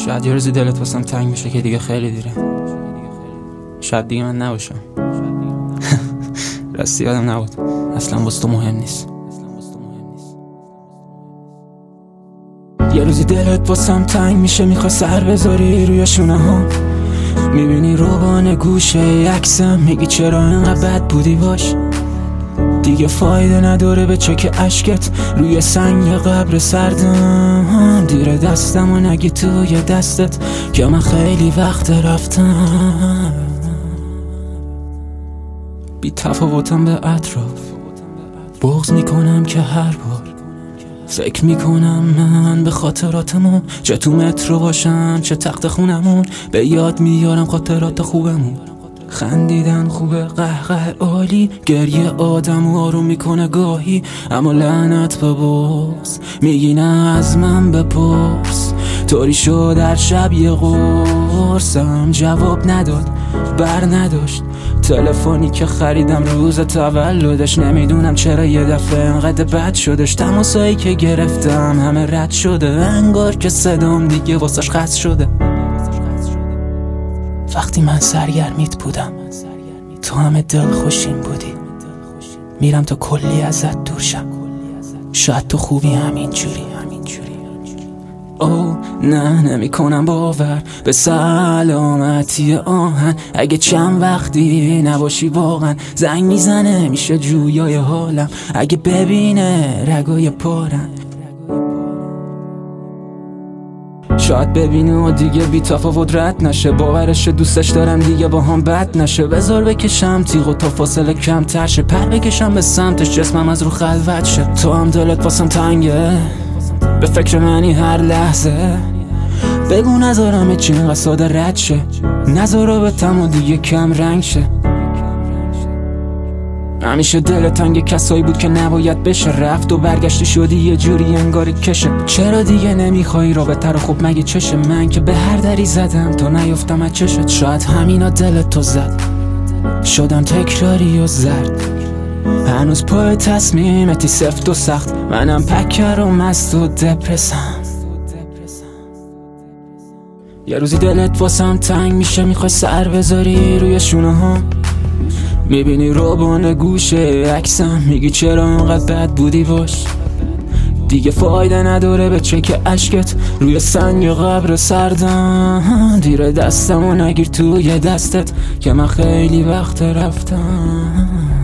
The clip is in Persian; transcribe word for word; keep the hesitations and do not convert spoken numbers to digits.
شاید یه روزی دلت واسم تنگ میشه که دیگه خیلی دیره. شاید دیگه من نباشم. راستی یادم نبود اصلا واسه تو مهم نیست. یه روزی دلت واسم تنگ میشه، میخوای سر بذاری روی شونه ها، میبینی روبان گوشه عکسم، میگی چرا اینقدر بد بودی باش. دیگه فایده نداره به چک اشکت روی سنگ قبر سردم. دیر دستم و نگی توی دستت که من خیلی وقت رفتم. بی تفاوتم به اطراف، بغض میکنم که هر بار فکر میکنم من به خاطراتمون، چه تو مترو باشم چه تخت خونمون، به یاد میارم خاطرات خوبمون. خندیدن خوبه، قهقه عالی، گریه آدم آروم میکنه گاهی، اما لعنت به بغض میگی نه از من بپرس. طوری شد در شب یه قرصم جواب نداد، بر نداشت تلفنی که خریدم روز تولدش. نمیدونم چرا یه دفعه انقدر بد شدش، تماسایی که گرفتم همه رد شده، انگار که صدام دیگه واسش خست شده. وقتی من سرگرمیت بودم تو همه دل خوشین بودی، میرم تا کلی ازت دور شم، شاید تو خوبی همین جوری. او نه نمی کنم باور به سلامتی آهن، اگه چند وقتی نباشی واقعا زنگ میزنه میشه جویای حالم، اگه ببینه رگای پارن. شاید ببینه و دیگه بی تفاوت رد نشه، باورش دوستش دارم دیگه با هم بد نشه. بذار بکشم تیغ تا فاصله کم تر شه، پر بکشم به سمتش جسمم از رو خلوت شه. تو هم دلت واسم تنگه، به فکر منی هر لحظه، بگو نذارم چی اینقدر ساده رد شه، نذارا به تمام دیگه کم رنگ شه. همیشه دل تنگ کسایی بود که نباید بشه، رفت و برگشتی شدی یه جوری انگاری کشه. چرا دیگه نمیخوایی رابطه رو؟ خب مگه چشه من که به هر دری زدم تا نیفتم از چشت. شاید همینا دلت تو زد شدن تکراری و زرد، هنوز پای تصمیمتی سفت و سخت، منم پکر و مست و دپرسم. یه روزی دلت واسم تنگ میشه، میخوای سر بذاری روی شونه ها، میبینی روبان گوشه عکسم، میگی چرا اینقدر بد بودی باش. دیگه فایده نداره به چک اشکت روی سنگ قبر سردم. دیر دستم و نگیر توی دستت که من خیلی وقت رفتم.